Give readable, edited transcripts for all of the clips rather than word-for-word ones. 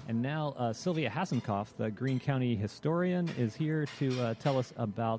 And now Sylvia Hasenkopf, the Greene County historian, is here to tell us about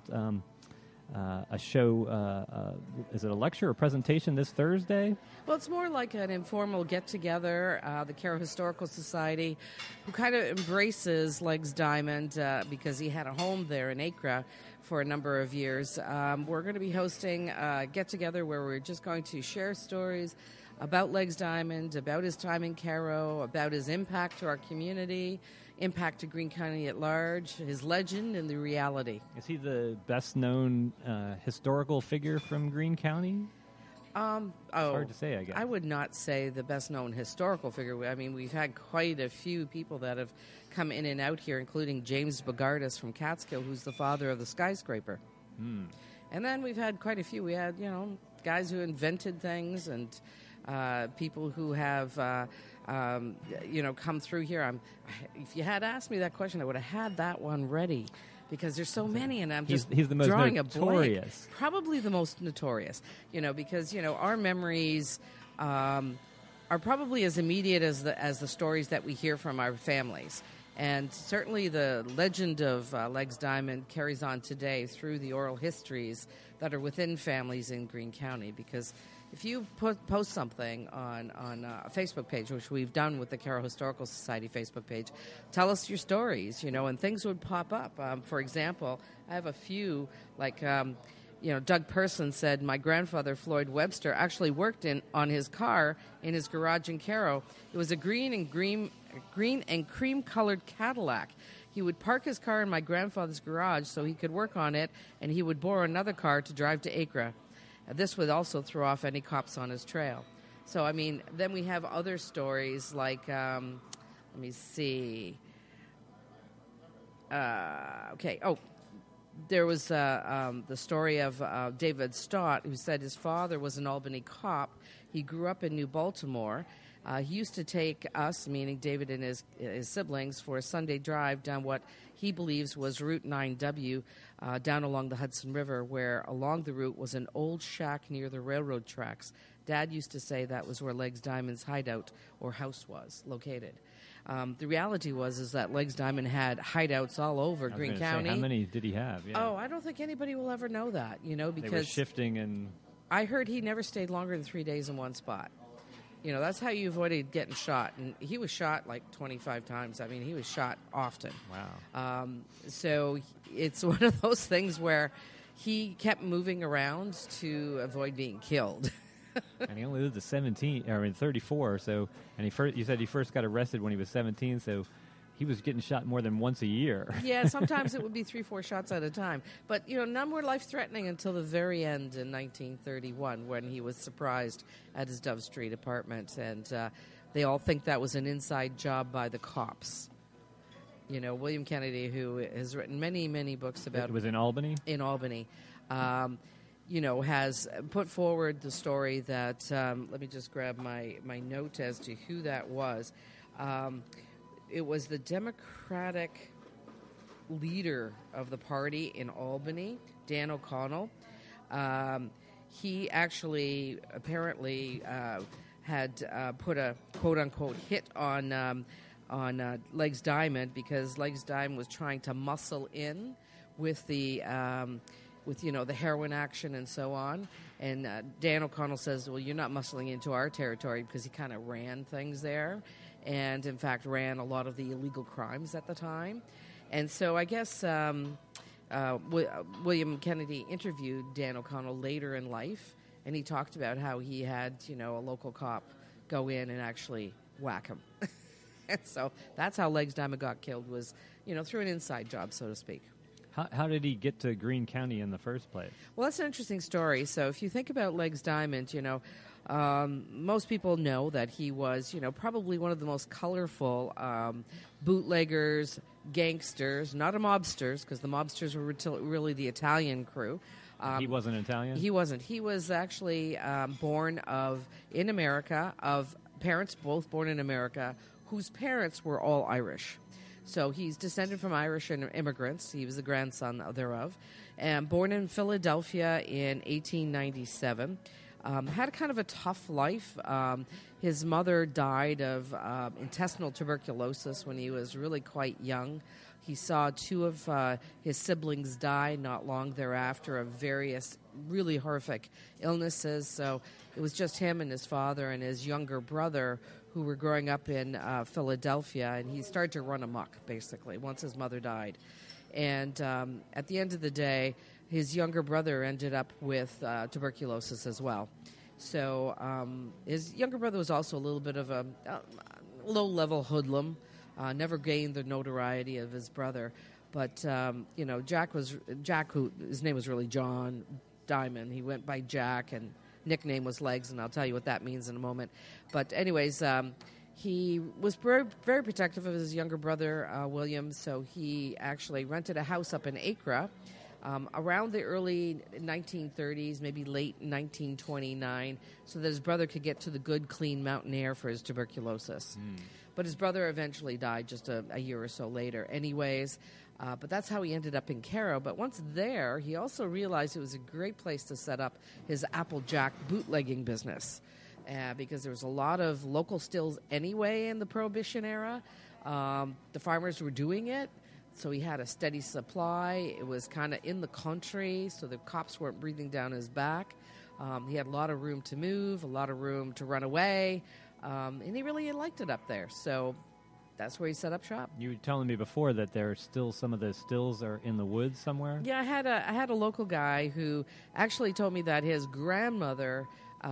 a show. Is it a lecture or presentation this Thursday? Well, it's more like an informal get-together. The Caro Historical Society, who kind of embraces Legs Diamond because he had a home there in Acre for a number of years. We're going to be hosting a get-together where we're just going to share stories about Legs Diamond, about his time in Caro, about his impact to our community, impact to Greene County at large, his legend and the reality. Is he the best-known historical figure from Greene County? It's hard to say, I guess. I would not say the best-known historical figure. I mean, we've had quite a few people that have come in and out here, including James Bogardus from Catskill, who's the father of the skyscraper. And then we've had quite a few. We had, guys who invented things and people who have, come through here. If you had asked me that question, I would have had that one ready because there's so many, and I'm just he's the most drawing notorious. a blank. Probably the most notorious, because our memories are probably as immediate as the stories that we hear from our families. And certainly the legend of Legs Diamond carries on today through the oral histories that are within families in Greene County. Because if you post something on a Facebook page, which we've done with the Caro Historical Society Facebook page, tell us your stories, and things would pop up. For example, I have a few, like, Doug Person said, my grandfather, Floyd Webster, actually worked on his car in his garage in Caro. It was a green and cream-colored Cadillac. He would park his car in my grandfather's garage so he could work on it, and he would borrow another car to drive to Acre. This would also throw off any cops on his trail. So, I mean, then we have other stories like, let me see. There was the story of David Stott, who said his father was an Albany cop. He grew up in New Baltimore. He used to take us, meaning David and his siblings, for a Sunday drive down what he believes was Route 9W, down along the Hudson River, where along the route was an old shack near the railroad tracks. Dad used to say that was where Legs Diamond's hideout or house was located. The reality is that Legs Diamond had hideouts all over Greene County. How many did he have? Yeah. Oh, I don't think anybody will ever know that, because they were shifting and. I heard he never stayed longer than 3 days in one spot. That's how you avoided getting shot. And he was shot like 25 times. I mean, he was shot often. Wow. So it's one of those things where he kept moving around to avoid being killed. And he only lived to 34. So, and you said he first got arrested when he was 17. So, he was getting shot more than once a year. Yeah, sometimes it would be 3-4 shots at a time. But none were life-threatening until the very end in 1931, when he was surprised at his Dove Street apartment, and they all think that was an inside job by the cops. William Kennedy, who has written many, many books about. It was in Albany. In Albany. Has put forward the story that, let me just grab my note as to who that was. It was the Democratic leader of the party in Albany, Dan O'Connell. He actually apparently had put a quote-unquote hit on Legs Diamond because Legs Diamond was trying to muscle in with the the heroin action and so on. And Dan O'Connell says, well, you're not muscling into our territory, because he kind of ran things there and, in fact, ran a lot of the illegal crimes at the time. And so I guess William Kennedy interviewed Dan O'Connell later in life, and he talked about how he had, a local cop go in and actually whack him. And so that's how Legs Diamond got killed, was, through an inside job, so to speak. How did he get to Greene County in the first place? Well, that's an interesting story. So if you think about Legs Diamond, most people know that he was, probably one of the most colorful bootleggers, gangsters, not a mobsters, because the mobsters were really the Italian crew. He wasn't Italian? He wasn't. He was actually born in America, of parents both born in America, whose parents were all Irish. So he's descended from Irish immigrants. He was the grandson thereof. And born in Philadelphia in 1897. had kind of a tough life. His mother died of intestinal tuberculosis when he was really quite young. He saw two of his siblings die not long thereafter of various really horrific illnesses. So it was just him and his father and his younger brother who were growing up in Philadelphia. And he started to run amok, basically, once his mother died. And at the end of the day, his younger brother ended up with tuberculosis as well. So his younger brother was also a little bit of a low-level hoodlum. Never gained the notoriety of his brother, but Jack, who his name was really John Diamond. He went by Jack, and nickname was Legs, and I'll tell you what that means in a moment. But anyways, he was very, very protective of his younger brother William. So he actually rented a house up in Acre around the early 1930s, maybe late 1929, so that his brother could get to the good, clean mountain air for his tuberculosis. But his brother eventually died just a year or so later anyways. But that's how he ended up in Cairo. But once there, he also realized it was a great place to set up his Applejack bootlegging business because there was a lot of local stills anyway in the Prohibition era. The farmers were doing it, so he had a steady supply. It was kind of in the country, so the cops weren't breathing down his back. He had a lot of room to move, a lot of room to run away. And he really liked it up there, so that's where he set up shop. You were telling me before that there are still some of the stills are in the woods somewhere? Yeah, I had a local guy who actually told me that his grandmother,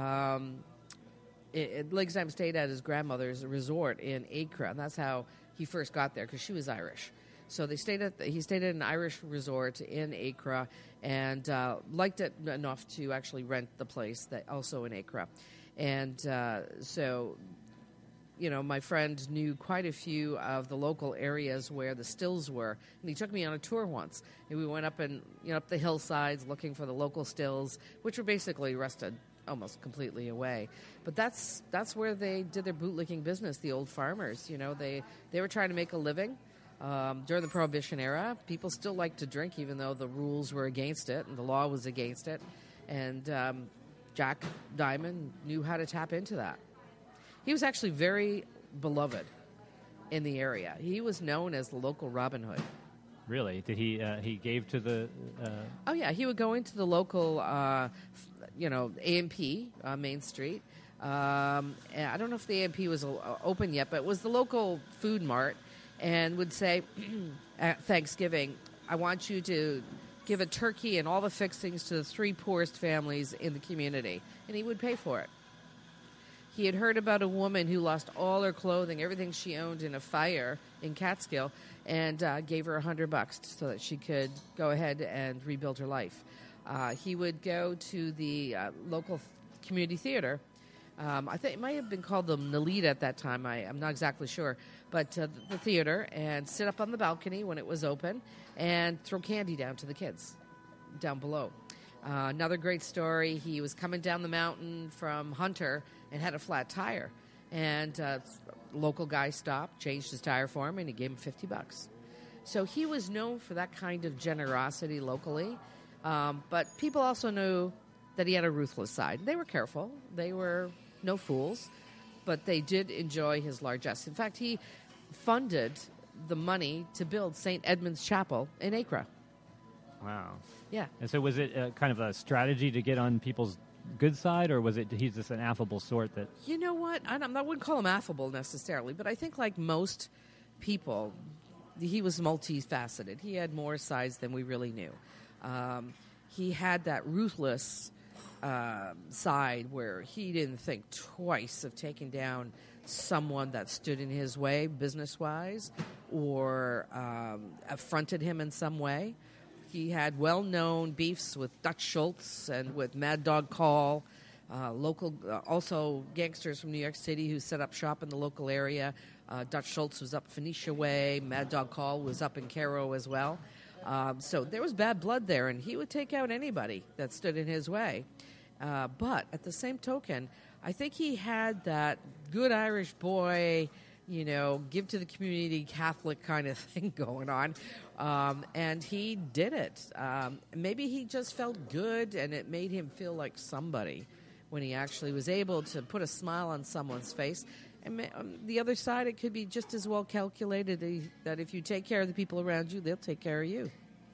Legs Diamond stayed at his grandmother's resort in Acre, and that's how he first got there, because she was Irish. So he stayed at an Irish resort in Acre and liked it enough to actually rent the place that also in Acre. And so, my friend knew quite a few of the local areas where the stills were, and he took me on a tour once. And we went up up the hillsides looking for the local stills, which were basically rusted almost completely away. But that's where they did their bootlicking business. The old farmers, they were trying to make a living. During the Prohibition era, people still liked to drink, even though the rules were against it and the law was against it. And Jack Diamond knew how to tap into that. He was actually very beloved in the area. He was known as the local Robin Hood. Really? Did he gave to the... Oh, yeah. He would go into the local, A&P, Main Street. I don't know if the A&P was open yet, but it was the local food mart, and would say, at Thanksgiving, I want you to give a turkey and all the fixings to the 3 poorest families in the community. And he would pay for it. He had heard about a woman who lost all her clothing, everything she owned in a fire in Catskill, and gave her $100 so that she could go ahead and rebuild her life. He would go to the local community theater. I think it might have been called the Nalita at that time. I'm not exactly sure. But the theater, and sit up on the balcony when it was open and throw candy down to the kids down below. Another great story, he was coming down the mountain from Hunter and had a flat tire. And local guy stopped, changed his tire for him, and he gave him $50. So he was known for that kind of generosity locally. But people also knew that he had a ruthless side. They were careful. They were no fools. But they did enjoy his largesse. In fact, he funded the money to build St. Edmund's Chapel in Acre. Wow. Yeah. And so was it kind of a strategy to get on people's good side, or was it he's just an affable sort that... You know what? I wouldn't call him affable necessarily, but I think like most people, he was multifaceted. He had more sides than we really knew. He had that ruthless side where he didn't think twice of taking down someone that stood in his way business-wise or affronted him in some way. He had well-known beefs with Dutch Schultz and with Mad Dog Call, local also gangsters from New York City who set up shop in the local area. Dutch Schultz was up Phoenicia Way. Mad Dog Call was up in Cairo as well. So there was bad blood there, and he would take out anybody that stood in his way. But at the same token, I think he had that good Irish boy, give to the community Catholic kind of thing going on. And he did it. Maybe he just felt good, and it made him feel like somebody when he actually was able to put a smile on someone's face. And on the other side, it could be just as well calculated that if you take care of the people around you, they'll take care of you.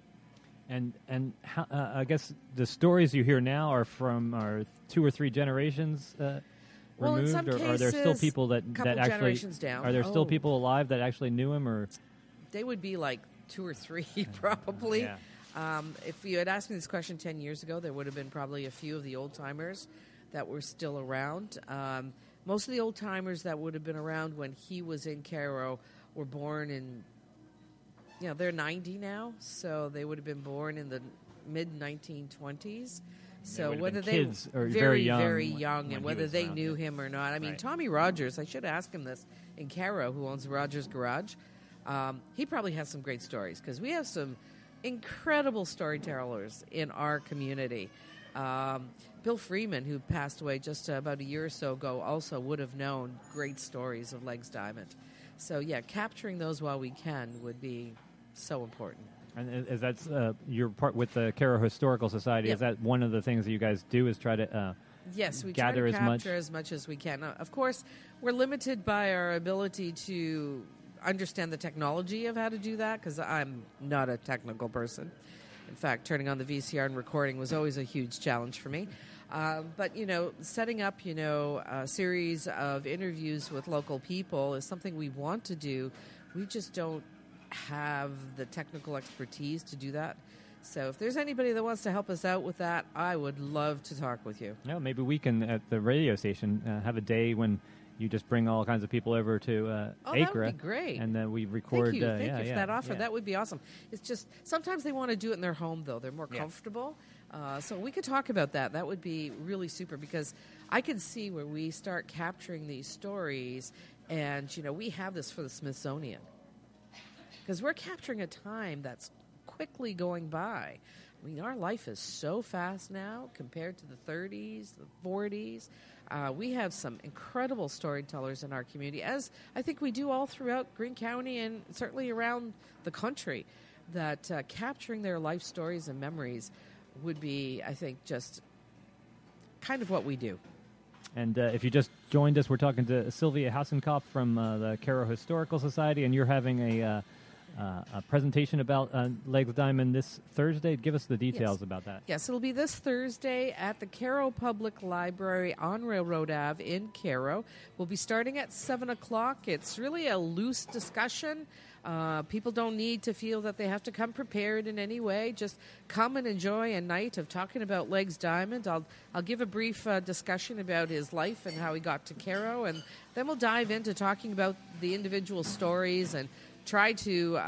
And how, I guess the stories you hear now are from 2 or 3 generations well, removed, in some cases, or are there still people that actually generations down. Are there still people alive that actually knew him, or they would be like 2 or 3 probably. Yeah. If you had asked me this question 10 years ago, there would have been probably a few of the old timers that were still around. Most of the old timers that would have been around when he was in Cairo were born in, they're 90 now, so they would have been born in the mid 1920s. So whether they were very very young, and whether they knew him or not. I mean, right. Tommy Rogers, I should ask him this, in Cairo, who owns Rogers Garage, he probably has some great stories, because we have some incredible storytellers in our community. Bill Freeman, who passed away just about a year or so ago, also would have known great stories of Legs Diamond. So, yeah, capturing those while we can would be so important. And is that your part with the Cairo Historical Society? Yep. Is that one of the things that you guys do? Is try to yes, we gather try to as capture as much as we can. Now, of course, we're limited by our ability to understand the technology of how to do that, because I'm not a technical person. In fact, turning on the VCR and recording was always a huge challenge for me. But, setting up, a series of interviews with local people is something we want to do. We just don't have the technical expertise to do that. So if there's anybody that wants to help us out with that, I would love to talk with you. Yeah, maybe we can, at the radio station, have a day when you just bring all kinds of people over to Acre. That would be great. And then we record. Thank you for that offer. Yeah. That would be awesome. It's just sometimes they want to do it in their home, though. They're more comfortable. So we could talk about that. That would be really super, because I can see where we start capturing these stories, and, we have this for the Smithsonian. Because we're capturing a time that's quickly going by. I mean, our life is so fast now compared to the 30s, the 40s. We have some incredible storytellers in our community, as I think we do all throughout Greene County and certainly around the country, that capturing their life stories and memories would be, I think, just kind of what we do. And if you just joined us, we're talking to Sylvia Hassenkopf from the Cairo Historical Society, and you're having a presentation about Legs Diamond this Thursday. Give us the details about that. Yes, it'll be this Thursday at the Cairo Public Library on Railroad Ave in Cairo. We'll be starting at 7 o'clock. It's really a loose discussion. People don't need to feel that they have to come prepared in any way. Just come and enjoy a night of talking about Legs Diamond. I'll give a brief discussion about his life and how he got to Cairo, and then we'll dive into talking about the individual stories and try to,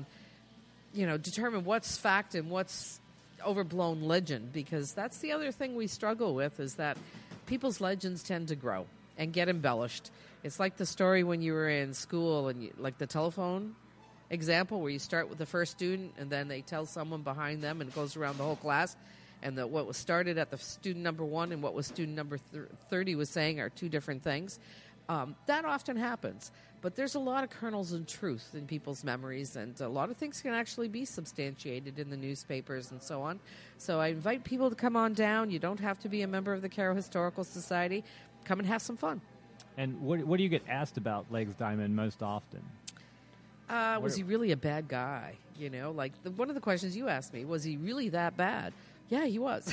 determine what's fact and what's overblown legend, because that's the other thing we struggle with, is that people's legends tend to grow and get embellished. It's like the story when you were in school, and like the telephone example, where you start with the first student and then they tell someone behind them and it goes around the whole class, and what was started at the student number 1 and what was student number 30 was saying are two different things. That often happens. But there's a lot of kernels of truth in people's memories, and a lot of things can actually be substantiated in the newspapers and so on. So I invite people to come on down. You don't have to be a member of the Cairo Historical Society. Come and have some fun. And what do you get asked about Legs Diamond most often? Was he really a bad guy? Like one of the questions you asked me, was he really that bad? Yeah, he was.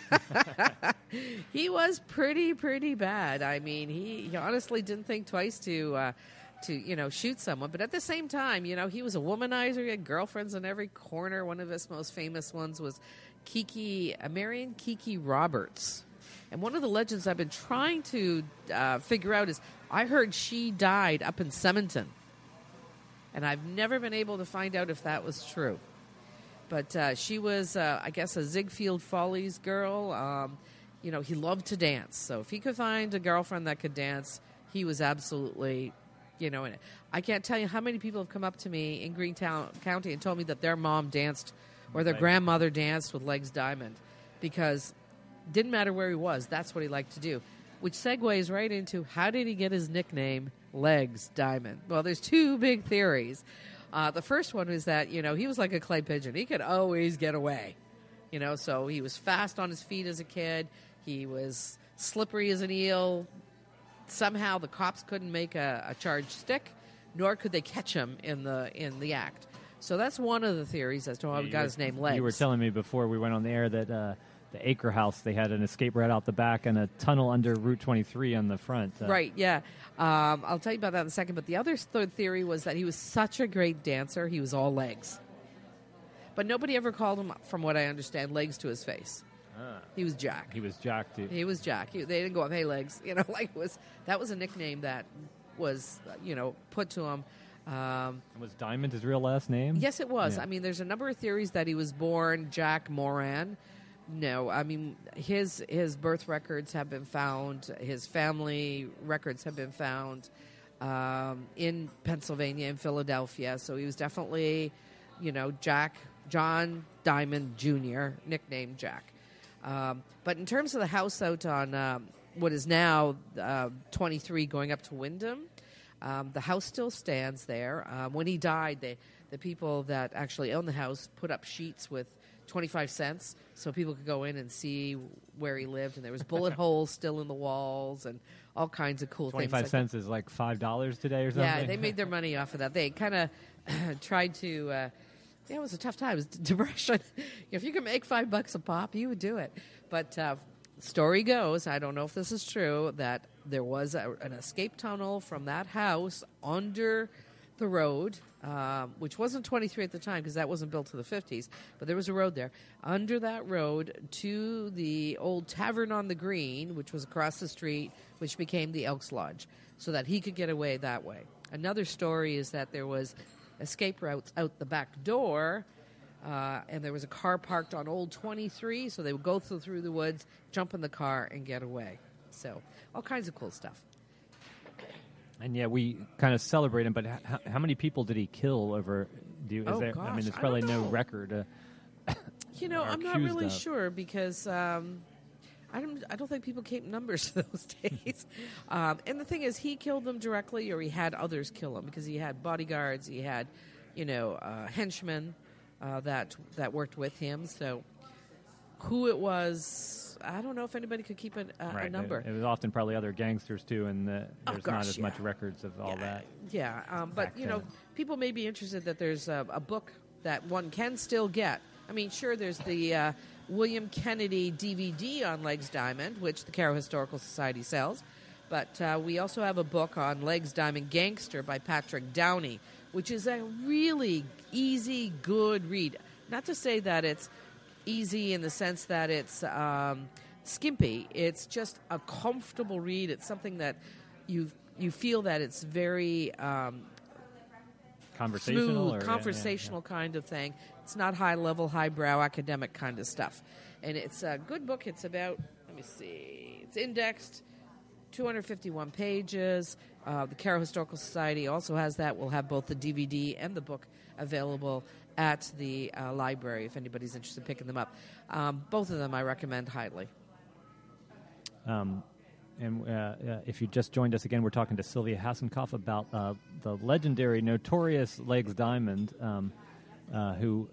He was pretty bad. I mean, he honestly didn't think twice to shoot someone. But at the same time, he was a womanizer. He had girlfriends in every corner. One of his most famous ones was Marion Kiki Roberts. And one of the legends I've been trying to figure out is, I heard she died up in Semonton. And I've never been able to find out if that was true. But she was, I guess, a Ziegfeld Follies girl. He loved to dance. So if he could find a girlfriend that could dance, he was absolutely, in it. I can't tell you how many people have come up to me in Greene County and told me that their mom danced or their grandmother danced with Legs Diamond, because it didn't matter where he was. That's what he liked to do, which segues right into, how did he get his nickname Legs Diamond? Well, there's two big theories. The first one is that, he was like a clay pigeon. He could always get away. So he was fast on his feet as a kid. He was slippery as an eel. Somehow the cops couldn't make a charge stick, nor could they catch him in the act. So that's one of the theories as to how he got his name Legs. You were telling me before we went on the air that the Acre House, they had an escape right out the back and a tunnel under Route 23 on the front. Right, yeah. I'll tell you about that in a second. But the other third theory was that he was such a great dancer, he was all legs. But nobody ever called him, from what I understand, Legs to his face. He was Jack. He was Jack, too. He was Jack. They didn't go up, hey, Legs. That was a nickname that was, put to him. Was Diamond his real last name? Yes, it was. Yeah. I mean, there's a number of theories that he was born Jack Moran. No, I mean, his birth records have been found. His family records have been found in Pennsylvania, in Philadelphia. So he was definitely, John Diamond Jr., nicknamed Jack. But in terms of the house out on what is now 23 going up to Wyndham, the house still stands there. When he died, the people that actually own the house put up sheets with 25 cents so people could go in and see where he lived. And there was bullet holes still in the walls and all kinds of cool 25 things. cents is like $5 today or something? Yeah, they made their money off of that. They kind of tried to... it was a tough time. It was depression. If you could make $5 a pop, you would do it. But story goes, I don't know if this is true, that there was an escape tunnel from that house under the road, which wasn't 23 at the time because that wasn't built to the 50s, but there was a road there. Under that road to the old Tavern on the Green, which was across the street, which became the Elks Lodge, so that he could get away that way. Another story is that there was escape routes out the back door, and there was a car parked on Old 23, so they would go through the woods, jump in the car, and get away. So all kinds of cool stuff. And yeah, we kind of celebrate him, but how many people did he kill over? Gosh, I mean, there's probably I don't no know. record. I'm not really sure because I don't think people keep numbers those days. And the thing is, he killed them directly, or he had others kill them because he had bodyguards, he had, henchmen that worked with him. So who it was, I don't know if anybody could keep a number. It was often probably other gangsters too, and there's not as yeah. much records of all that. Yeah, but people may be interested that there's a book that one can still get. I mean, sure, there's the William Kennedy DVD on Legs Diamond, which the Caro Historical Society sells, but we also have a book on Legs Diamond Gangster by Patrick Downey, which is a really easy, good read. Not to say that it's easy in the sense that it's skimpy. It's just a comfortable read. It's something that you feel that it's very conversational, smooth, conversational kind of thing. It's not high-level, highbrow, academic kind of stuff. And it's a good book. It's about, let me see, it's indexed, 251 pages. The Caro Historical Society also has that. We'll have both the DVD and the book available at the library if anybody's interested in picking them up. Both of them I recommend highly. And if you just joined us again, we're talking to Sylvia Hasenkopf about the legendary, notorious Legs Diamond, who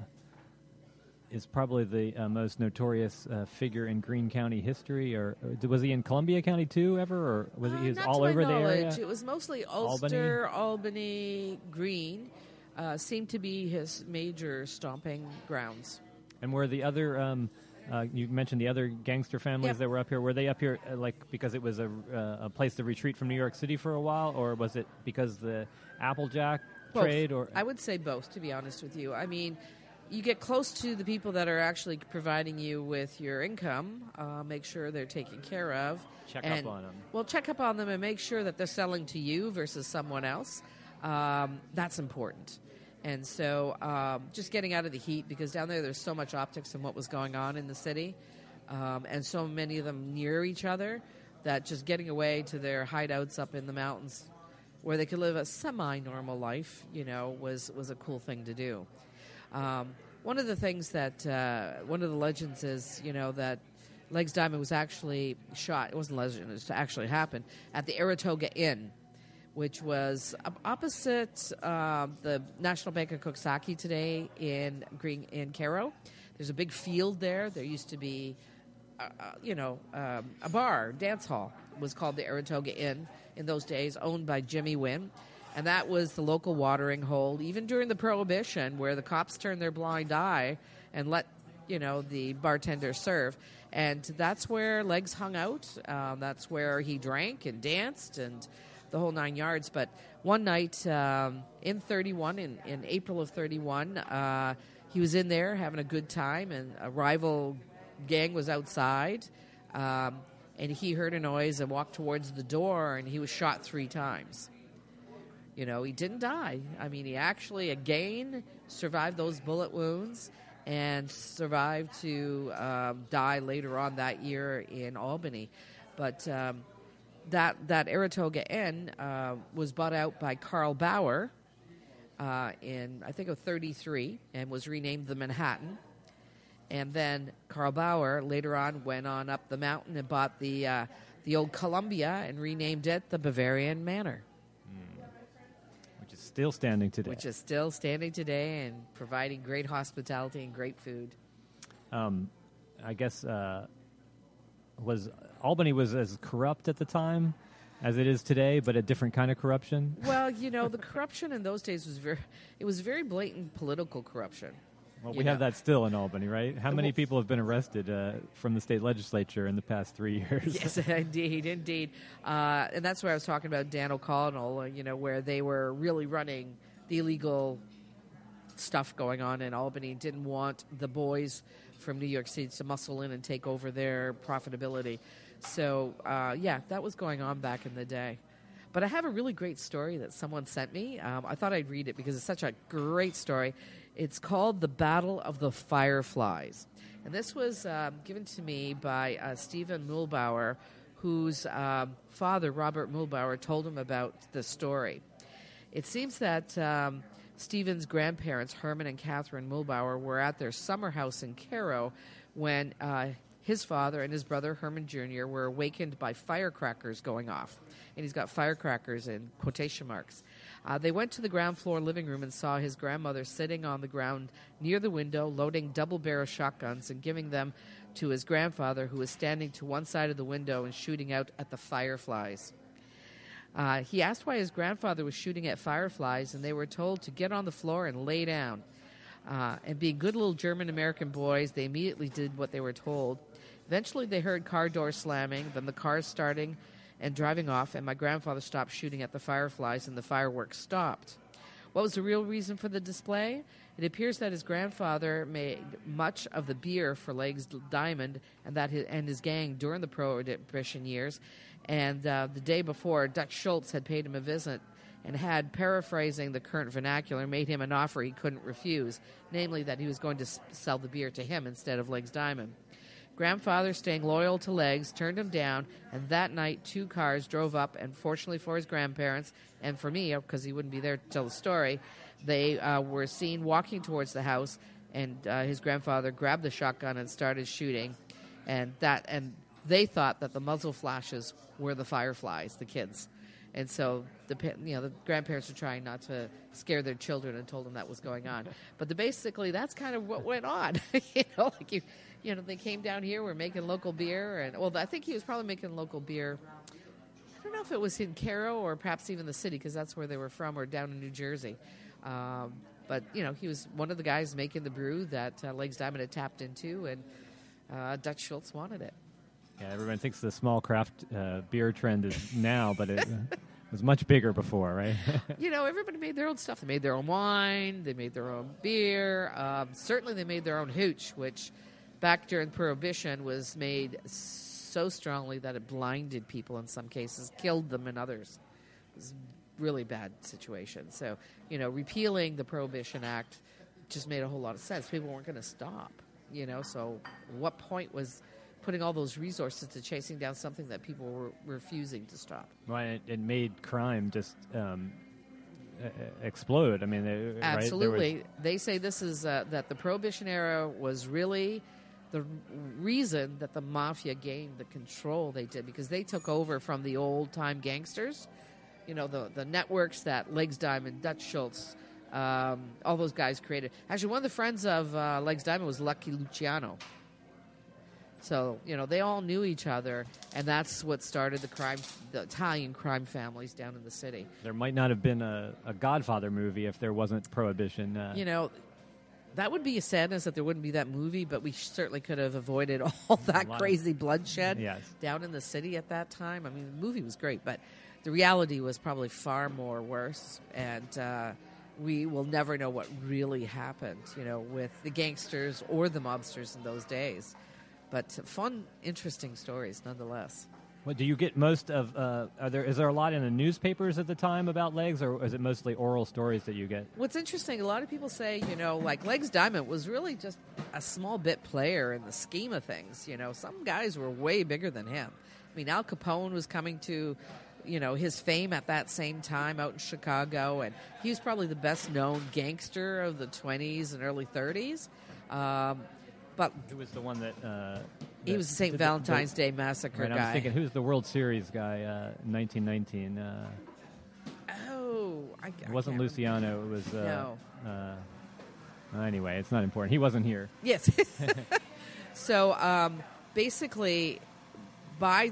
is probably the most notorious figure in Greene County history. Or was he in Columbia County too ever, or was he not all to my over the area? knowledge. It was mostly Ulster, Albany, Greene. Seemed to be his major stomping grounds. And were the other, you mentioned the other gangster families that were up here, were they up here because it was a place to retreat from New York City for a while, or was it because the Applejack trade? Or I would say both, to be honest with you. I mean, you get close to the people that are actually providing you with your income, make sure they're taken care of. Check up on them. Well, check up on them and make sure that they're selling to you versus someone else. That's important. And so just getting out of the heat, because down there's so much optics and what was going on in the city, and so many of them near each other, that just getting away to their hideouts up in the mountains where they could live a semi-normal life, was a cool thing to do. One of the things that, one of the legends is, that Legs Diamond was actually shot, it wasn't a legend, it just actually happened, at the Aratoga Inn, which was opposite the National Bank of Coxsackie today in Caro. There's a big field there. There used to be a bar, dance hall, was called the Aratoga Inn in those days, owned by Jimmy Wynn. And that was the local watering hole, even during the Prohibition, where the cops turned their blind eye and let, the bartender serve. And that's where Legs hung out. That's where he drank and danced and the whole 9 yards. But one night in April of 31, he was in there having a good time, and a rival gang was outside. And he heard a noise and walked towards the door, and he was shot 3 times. He didn't die. I mean, he actually, again, survived those bullet wounds and survived to die later on that year in Albany. But that Aratoga Inn was bought out by Carl Bauer in, I think, of 33, and was renamed the Manhattan. And then Carl Bauer later on went on up the mountain and bought the old Columbia and renamed it the Bavarian Manor. Still standing today. Which is still standing today and providing great hospitality and great food. I guess Albany was as corrupt at the time as it is today, but a different kind of corruption? Well, the corruption in those days was very blatant political corruption. Well, we have that still in Albany, right? How many people have been arrested from the state legislature in the past 3 years? Yes, indeed. And that's where I was talking about Dan O'Connell, where they were really running the illegal stuff going on in Albany, didn't want the boys from New York City to muscle in and take over their profitability. So, that was going on back in the day. But I have a really great story that someone sent me. I thought I'd read it because it's such a great story. It's called The Battle of the Fireflies. And this was given to me by Stephen Muhlbauer, whose father, Robert Muhlbauer, told him about the story. It seems that Stephen's grandparents, Herman and Catherine Muhlbauer, were at their summer house in Cairo when his father and his brother, Herman Jr., were awakened by firecrackers going off. And he's got firecrackers in quotation marks. They went to the ground floor living room and saw his grandmother sitting on the ground near the window, loading double-barrel shotguns and giving them to his grandfather, who was standing to one side of the window and shooting out at the fireflies. He asked why his grandfather was shooting at fireflies, and they were told to get on the floor and lay down. And being good little German-American boys, they immediately did what they were told. Eventually, they heard car doors slamming, then the cars starting and driving off, and my grandfather stopped shooting at the fireflies, and the fireworks stopped. What was the real reason for the display? It appears that his grandfather made much of the beer for Legs Diamond and his gang during the Prohibition years, and the day before, Dutch Schultz had paid him a visit and had, paraphrasing the current vernacular, made him an offer he couldn't refuse, namely that he was going to sell the beer to him instead of Legs Diamond. Grandfather, staying loyal to Legs, turned him down, and that night 2 cars drove up, and fortunately for his grandparents, and for me, because he wouldn't be there to tell the story, they were seen walking towards the house, and his grandfather grabbed the shotgun and started shooting, and they thought that the muzzle flashes were the fireflies, the kids. And so the grandparents were trying not to scare their children and told them that was going on. But basically, that's kind of what went on. They came down here, we're making local beer, and I think he was probably making local beer. I don't know if it was in Cairo or perhaps even the city, because that's where they were from, or down in New Jersey. But he was one of the guys making the brew that Legs Diamond had tapped into, and Dutch Schultz wanted it. Yeah, everyone thinks the small craft beer trend is now, but it was much bigger before, right? Everybody made their own stuff. They made their own wine. They made their own beer. Certainly they made their own hooch, which back during Prohibition was made so strongly that it blinded people in some cases, killed them in others. It was a really bad situation. So, repealing the Prohibition Act just made a whole lot of sense. People weren't going to stop, so what point was putting all those resources to chasing down something that people were refusing to stop? Right, it made crime just explode. I mean, absolutely. Right? They say this is that the Prohibition era was really the reason that the mafia gained the control they did, because they took over from the old-time gangsters, the networks that Legs Diamond, Dutch Schultz, all those guys created. Actually, one of the friends of Legs Diamond was Lucky Luciano. So, they all knew each other, and that's what started the Italian crime families down in the city. There might not have been a Godfather movie if there wasn't Prohibition. That would be a sadness that there wouldn't be that movie, but we certainly could have avoided all that crazy bloodshed down in the city at that time. I mean, the movie was great, but the reality was probably far more worse, and we will never know what really happened, with the gangsters or the mobsters in those days. But fun, interesting stories nonetheless. Well, do you get most of? Is there a lot in the newspapers at the time about Legs, or is it mostly oral stories that you get? What's interesting, a lot of people say, like Legs Diamond was really just a small bit player in the scheme of things. Some guys were way bigger than him. I mean, Al Capone was coming to, his fame at that same time out in Chicago, and he was probably the best known gangster of the 20s and early 30s. But who was the one that he was the St. Valentine's Day Massacre guy. I was thinking, who's the World Series guy in 1919? It wasn't Luciano. It was no. Anyway, it's not important. He wasn't here. Yes. So basically, by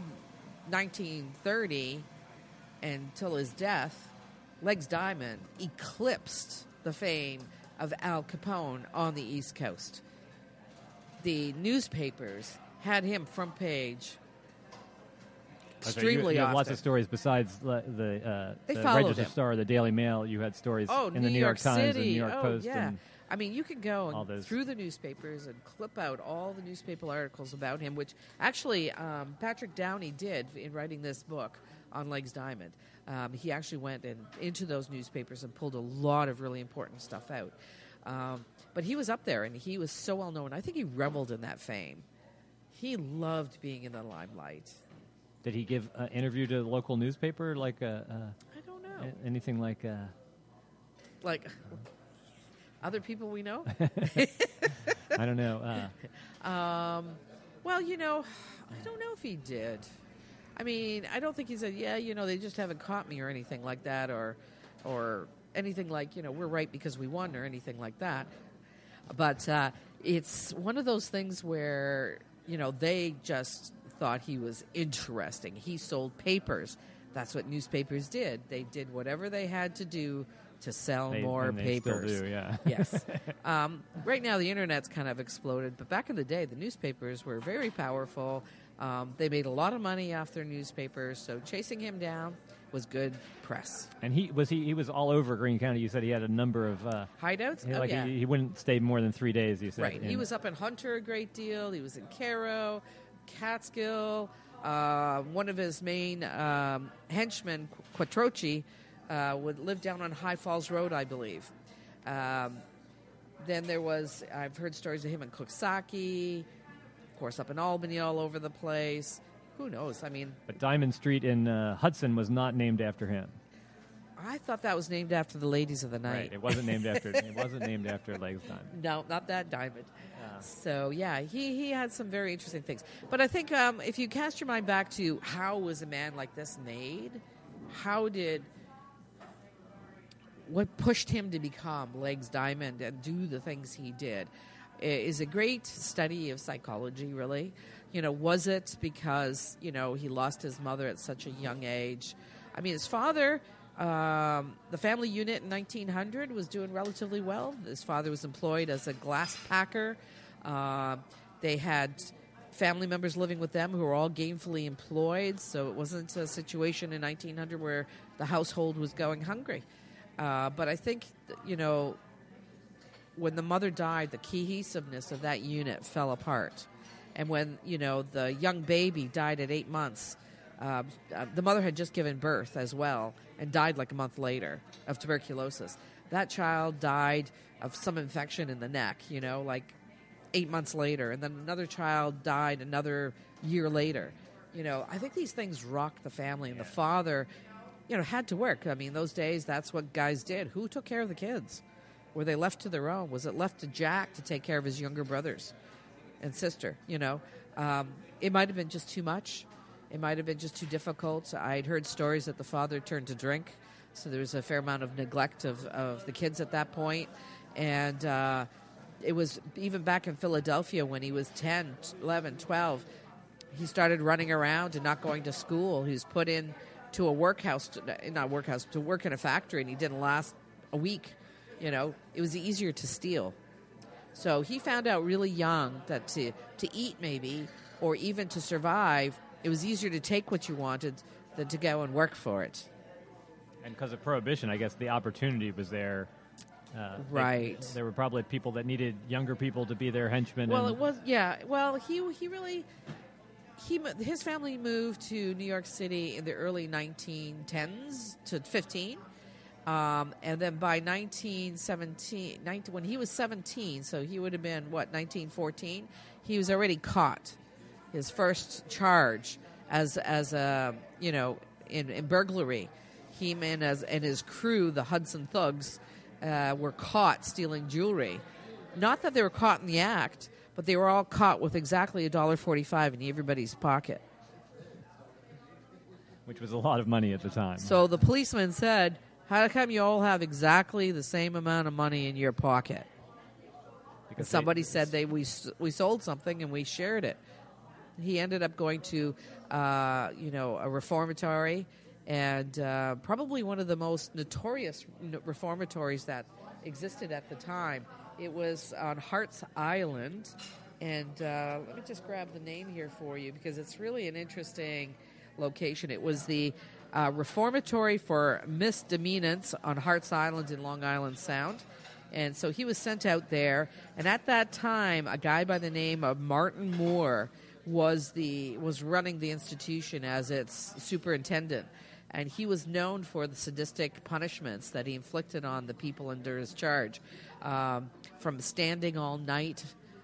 1930 until his death, Legs Diamond eclipsed the fame of Al Capone on the East Coast. The newspapers had him front page extremely you have often. lots of stories besides the followed Register him. Star, the Daily Mail. You had stories in the New York Times and New York Post. Yeah. And I mean, you could go all those. through the newspapers and clip out all the newspaper articles about him, which actually Patrick Downey did in writing this book on Legs Diamond. He actually went into those newspapers and pulled a lot of really important stuff out. But he was up there, and he was so well known. I think he reveled in that fame. He loved being in the limelight. Did he give an interview to the local newspaper? I don't know. Anything like... Like other people we know? I don't know. Well, I don't know if he did. I mean, I don't think he said, they just haven't caught me or anything like that, or anything like, we're right because we won or anything like that. But it's one of those things where, they just thought he was interesting. He sold papers. That's what newspapers did. They did whatever they had to do to sell more papers. Still do, yeah. Yes. Right now, the Internet's kind of exploded, but back in the day, the newspapers were very powerful. They made a lot of money off their newspapers, so chasing him down was good press. And he was all over Greene County. You said he had a number of hideouts. He wouldn't stay more than 3 days. You said right. He was up in Hunter a great deal. He was in Cairo, Catskill. One of his main henchmen, Quattrochi, would live down on High Falls Road, I believe. Then I've heard stories of him in Coxsackie, of course, up in Albany, all over the place. Who knows? I mean... But Diamond Street in Hudson was not named after him. I thought that was named after the ladies of the night. Right. It wasn't named after Legs Diamond. No, not that Diamond. So, yeah, he had some very interesting things. But I think if you cast your mind back to how was a man like this made, what pushed him to become Legs Diamond and do the things he did is a great study of psychology, really. Was it because, he lost his mother at such a young age? I mean, his father, the family unit in 1900 was doing relatively well. His father was employed as a glass packer. They had family members living with them who were all gainfully employed, so it wasn't a situation in 1900 where the household was going hungry. But I think, when the mother died, the cohesiveness of that unit fell apart. And when, the young baby died at 8 months, the mother had just given birth as well and died like a month later of tuberculosis. That child died of some infection in the neck, like 8 months later. And then another child died another year later. I think these things rocked the family. And the father, had to work. I mean, those days, that's what guys did. Who took care of the kids? Were they left to their own? Was it left to Jack to take care of his younger brothers and sister? It might have been just too much. It might have been just too difficult. I'd heard stories that the father turned to drink, so there was a fair amount of neglect of the kids at that point. And it was even back in Philadelphia when he was 10, 11, 12. He started running around and not going to school. He was put in to a workhouse, to work in a factory, and he didn't last a week. You know, it was easier to steal. So he found out really young that to eat maybe, or even to survive, it was easier to take what you wanted than to go and work for it. And because of Prohibition, I guess the opportunity was there. Right. There were probably people that needed younger people to be their henchmen. Well, it was, yeah. Well, he really, his family moved to New York City in the early 1910s to 15. And then by 1917, when he was 17, so he would have been, 1914, he was already caught. His first charge as in burglary. He and his crew, the Hudson Thugs, were caught stealing jewelry. Not that they were caught in the act, but they were all caught with exactly $1.45 in everybody's pocket. Which was a lot of money at the time. So the policeman said, how come you all have exactly the same amount of money in your pocket? Because somebody said we sold something and we shared it. He ended up going to a reformatory, and probably one of the most notorious reformatories that existed at the time. It was on Hart's Island, and let me just grab the name here for you because it's really an interesting location. It was the Reformatory for Misdemeanants on Hart's Island in Long Island Sound. And so he was sent out there, and at that time, a guy by the name of Martin Moore was running the institution as its superintendent, and he was known for the sadistic punishments that he inflicted on the people under his charge, from standing all night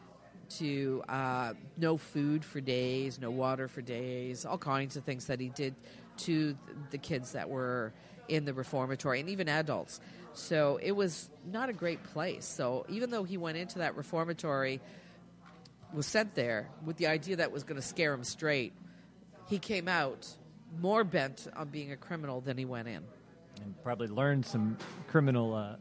to no food for days, no water for days, all kinds of things that he did to the kids that were in the reformatory, and even adults. So it was not a great place. So even though he went into that reformatory, was sent there with the idea that was going to scare him straight, he came out more bent on being a criminal than he went in. And probably learned some criminal...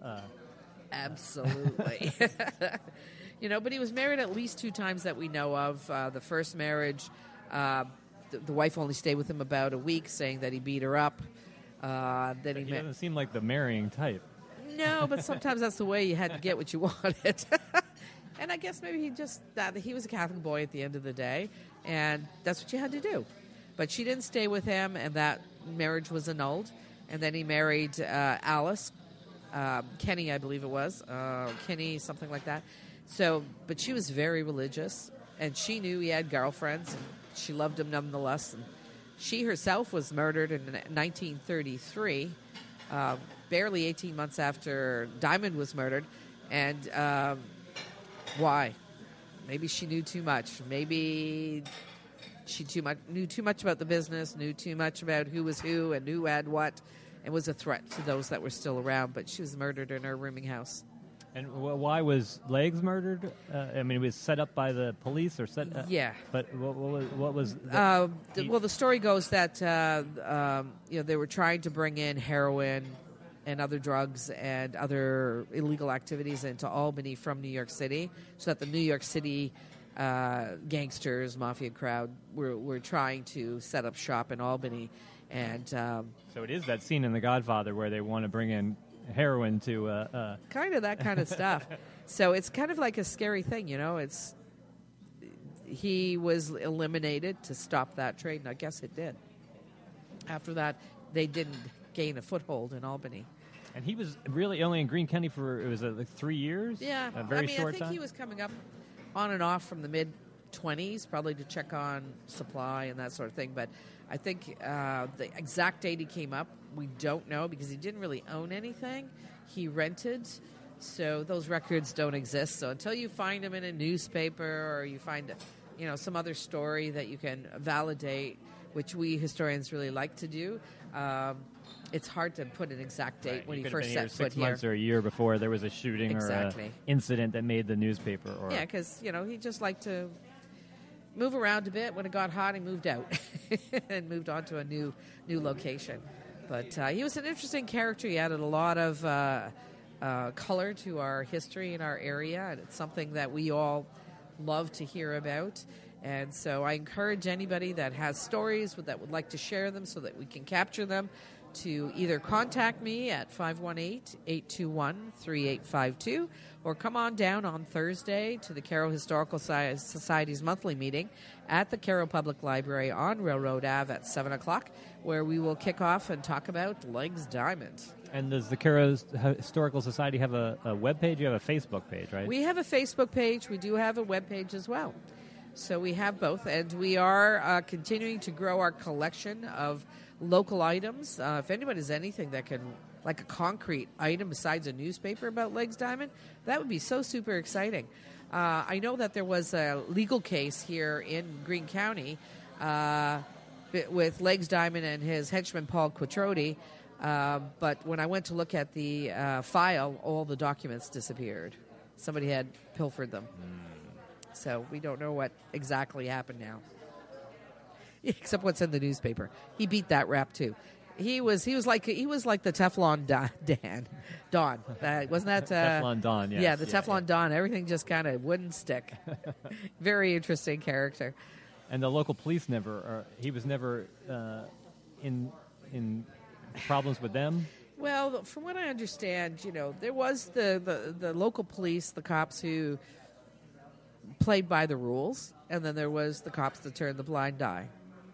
Absolutely. But he was married at least 2 times that we know of. The first marriage, the wife only stayed with him about a week, saying that he beat her up. Then he doesn't seem like the marrying type. No, but sometimes that's the way you had to get what you wanted. And I guess maybe he was a Catholic boy at the end of the day, and that's what you had to do. But she didn't stay with him, and that marriage was annulled. And then he married Alice, Kenny, I believe it was, Kenny, something like that. So, but she was very religious, and she knew he had girlfriends, and she loved him nonetheless. And she herself was murdered in 1933, barely 18 months after Diamond was murdered. And why? Maybe she knew too much. Maybe she knew too much about the business, knew too much about who was who and who had what, and was a threat to those that were still around. But she was murdered in her rooming house. And why was Legs murdered? It was set up by the police or set? Yeah. But what was? The story goes that they were trying to bring in heroin and other drugs and other illegal activities into Albany from New York City, so that the New York City gangsters, mafia crowd were trying to set up shop in Albany, and so it is that scene in The Godfather where they want to bring in heroin to kind of that kind of stuff. So it's kind of like a scary thing, he was eliminated to stop that trade, and I guess it did. After that, they didn't gain a foothold in Albany. And he was really only in Greene County for, like 3 years? Yeah. A very short I think time? he was coming up on and off from the mid-20s, probably to check on supply and that sort of thing. But I think the exact date he came up, we don't know, because he didn't really own anything. He rented, so those records don't exist. So until you find him in a newspaper or you find some other story that you can validate, which we historians really like to do, it's hard to put an exact date when he first set foot here. 6 months or a year before there was a shooting or an incident that made the newspaper. Yeah, because he just liked to move around a bit. When it got hot, he moved out and moved on to a new location. But he was an interesting character. He added a lot of color to our history in our area, and it's something that we all love to hear about. And so I encourage anybody that has stories that would like to share them so that we can capture them to either contact me at 518-821-3852 or come on down on Thursday to the Carroll Historical Society's monthly meeting at the Carroll Public Library on Railroad Ave at 7 o'clock, where we will kick off and talk about Legs Diamond. And does the Carroll Historical Society have a web page? You have a Facebook page, right? We have a Facebook page. We do have a web page as well. So we have both, and we are continuing to grow our collection of local items. If anybody has anything that can, like a concrete item besides a newspaper about Legs Diamond, that would be so super exciting. I know that there was a legal case here in Greene County with Legs Diamond and his henchman Paul Quattrodi, but when I went to look at the file, all the documents disappeared. Somebody had pilfered them. So we don't know what exactly happened now, except what's in the newspaper. He beat that rap too. He was like the Teflon Don. Wasn't that Teflon Don? Yes. Yeah, the Teflon Don. Everything just kind of wouldn't stick. Very interesting character. And the local police he was never in problems with them. Well, from what I understand, there was the local police, the cops who played by the rules, and then there was the cops that turned the blind eye.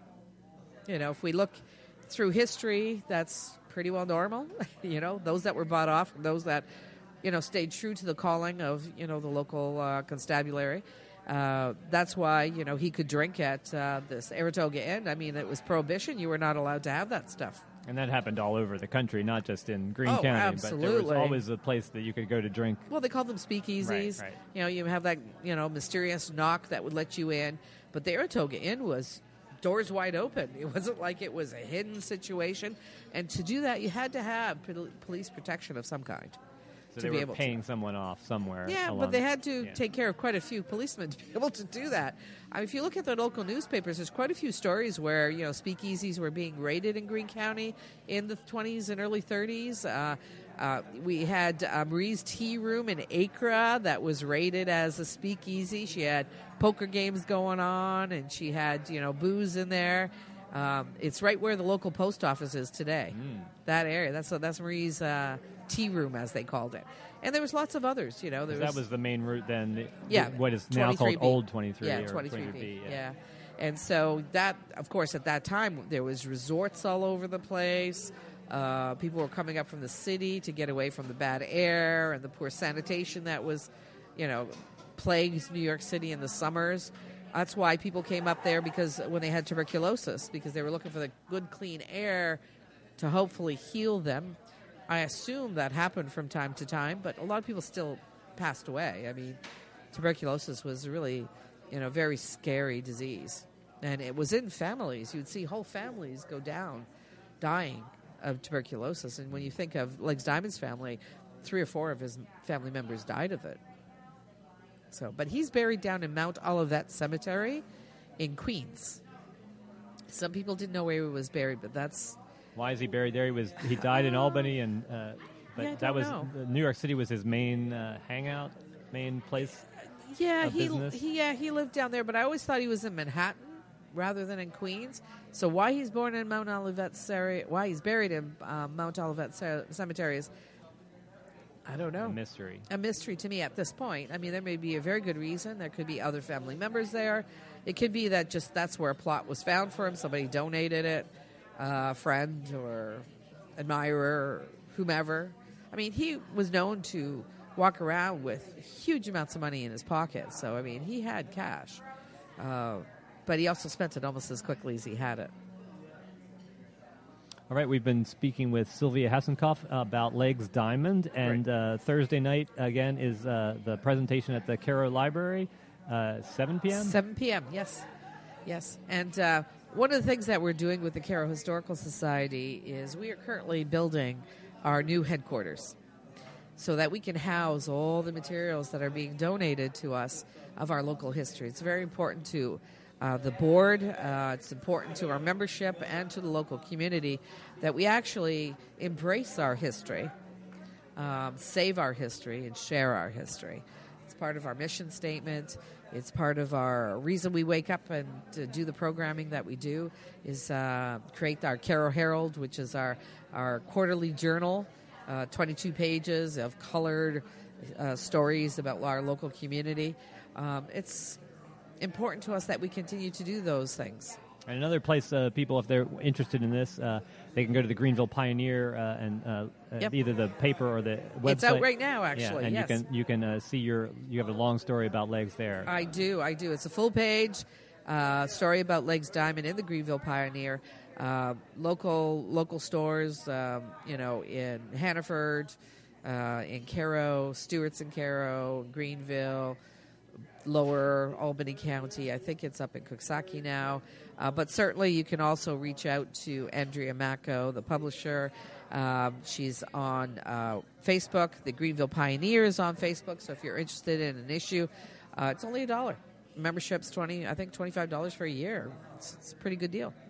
If we look through history, that's pretty well normal. Those that were bought off, those that, stayed true to the calling of, the local constabulary. That's why, he could drink at this Saratoga Inn. I mean, it was prohibition. You were not allowed to have that stuff. And that happened all over the country, not just in Greene County. Absolutely. But there was always a place that you could go to drink. Well, they called them speakeasies. Right. You have that, mysterious knock that would let you in. But the Saratoga Inn was doors wide open. It wasn't like it was a hidden situation. And to do that, you had to have police protection of some kind. So they were paying someone off somewhere. Yeah, but they had to take care of quite a few policemen to be able to do that. I mean, if you look at the local newspapers, there's quite a few stories where, speakeasies were being raided in Greene County in the 20s and early 30s. We had Marie's Tea Room in Acra that was raided as a speakeasy. She had poker games going on, and she had, booze in there. It's right where the local post office is today. That area. That's Marie's Tea Room, as they called it. And there was lots of others. That was the main route then. Yeah, what is now called Old 23. Yeah, or 23B. Yeah. And so that, of course, at that time, there was resorts all over the place. People were coming up from the city to get away from the bad air and the poor sanitation that was, plagues New York City in the summers. That's why people came up there, because when they had tuberculosis, because they were looking for the good, clean air to hopefully heal them. I assume that happened from time to time, but a lot of people still passed away. I mean, tuberculosis was really, very scary disease. And it was in families. You'd see whole families go down dying of tuberculosis. And when you think of Legs Diamond's family, 3 or 4 of his family members died of it. But he's buried down in Mount Olivet Cemetery in Queens. Some people didn't know where he was buried, but that's... Why is he buried there? He died in Albany, and that was New York City was his main hangout, main place. Yeah, he lived down there, but I always thought he was in Manhattan rather than in Queens. So why he's born in Mount Olivet, why he's buried in Mount Olivet Cemetery is, I don't know. A mystery to me at this point. I mean, there may be a very good reason. There could be other family members there. It could be that that's where a plot was found for him. Somebody donated it. A friend or admirer or whomever. I mean, he was known to walk around with huge amounts of money in his pocket. So, I mean, he had cash. But he also spent it almost as quickly as he had it. All right, we've been speaking with Sylvia Hasenkopf about Legs Diamond. And Thursday night, again, is the presentation at the Carroll Library, 7 p.m.? 7 p.m., yes. Yes. And... one of the things that we're doing with the Carroll Historical Society is we are currently building our new headquarters so that we can house all the materials that are being donated to us of our local history. It's very important to the board, it's important to our membership and to the local community that we actually embrace our history save our history and share our history. It's part of our mission statement. It's part of our reason we wake up and to do the programming that we do is create our Caro Herald, which is our quarterly journal, 22 pages of colored stories about our local community. It's important to us that we continue to do those things. And another place, people, if they're interested in this, they can go to the Greenville Pioneer and Yep. either the paper or the website. It's out right now, actually. Yeah, and yes. you can see you have a long story about legs there. I do. It's a full page story about Legs Diamond in the Greenville Pioneer. Local stores, in Hannaford, in Caro, Stewart's in Caro, Greenville, Lower Albany County. I think it's up in Cooksaki now. But certainly you can also reach out to Andrea Macco, the publisher. She's on Facebook. The Greenville Pioneer is on Facebook. So if you're interested in an issue, it's only $1. Membership's $25 for a year. It's a pretty good deal.